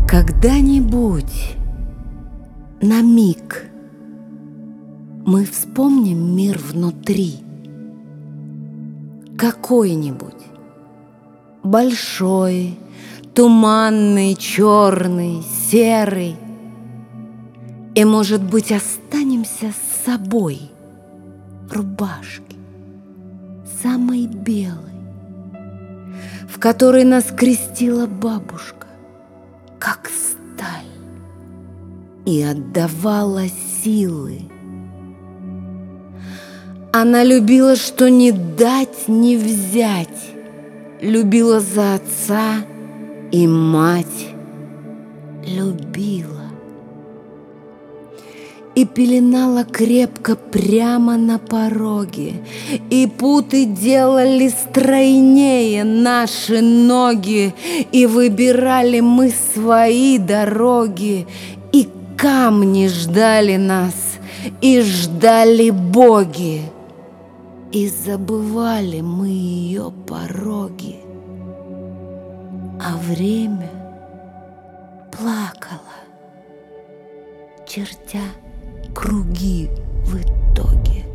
Когда-нибудь, на миг, мы вспомним мир внутри, какой-нибудь, большой, туманный, черный, серый, и, может быть, останемся с собой в рубашке, самой белой, в которой нас крестила бабушка, как сталь, и отдавала силы. Она любила, что не дать, не взять, любила за отца и мать, любила. И пеленала крепко прямо на пороге, и путы делали стройнее наши ноги, и выбирали мы свои дороги, и камни ждали нас, и ждали боги, и забывали мы ее пороги, а время плакало, чертя круги в итоге.